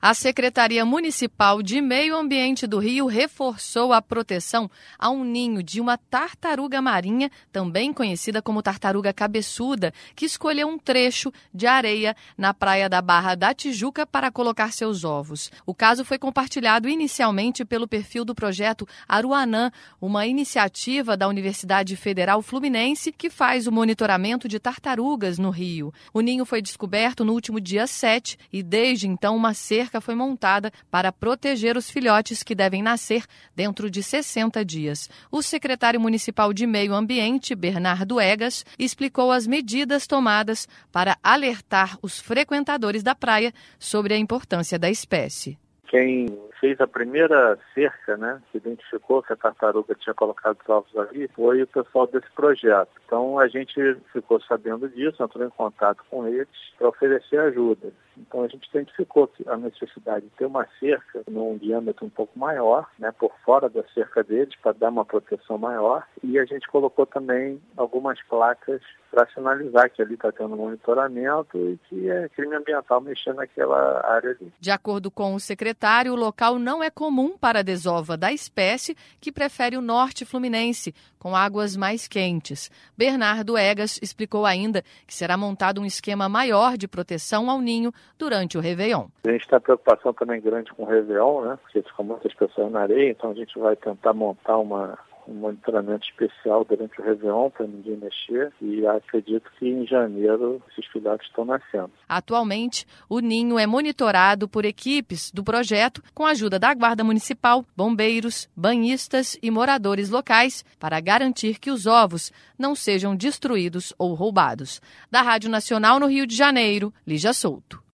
A Secretaria Municipal de Meio Ambiente do Rio reforçou a proteção a um ninho de uma tartaruga marinha, também conhecida como tartaruga cabeçuda, que escolheu um trecho de areia na praia da Barra da Tijuca para colocar seus ovos. O caso foi compartilhado inicialmente pelo perfil do projeto Aruanã, uma iniciativa da Universidade Federal Fluminense que faz o monitoramento de tartarugas no Rio. O ninho foi descoberto no último dia 7 e desde então uma cerca foi montada para proteger os filhotes que devem nascer dentro de 60 dias. O secretário municipal de Meio Ambiente, Bernardo Egas, explicou as medidas tomadas para alertar os frequentadores da praia sobre a importância da espécie. Quem fez a primeira cerca, que identificou que a tartaruga tinha colocado os ovos ali, foi o pessoal desse projeto. Então a gente ficou sabendo disso, entrou em contato com eles para oferecer ajuda. Então a gente identificou a necessidade de ter uma cerca num diâmetro um pouco maior, por fora da cerca deles, para dar uma proteção maior. E a gente colocou também algumas placas para sinalizar que ali está tendo monitoramento e que é crime ambiental mexer naquela área ali. De acordo com o secretário, o local não é comum para a desova da espécie, que prefere o norte fluminense, com águas mais quentes. Bernardo Egas explicou ainda que será montado um esquema maior de proteção ao ninho durante o Réveillon. A gente está preocupação também grande com o Réveillon, porque ficam muitas pessoas na areia, então a gente vai tentar montar um monitoramento especial durante o Réveillon para ninguém mexer e acredito que em janeiro esses filhotes estão nascendo. Atualmente, o ninho é monitorado por equipes do projeto com a ajuda da Guarda Municipal, bombeiros, banhistas e moradores locais para garantir que os ovos não sejam destruídos ou roubados. Da Rádio Nacional no Rio de Janeiro, Lígia Souto.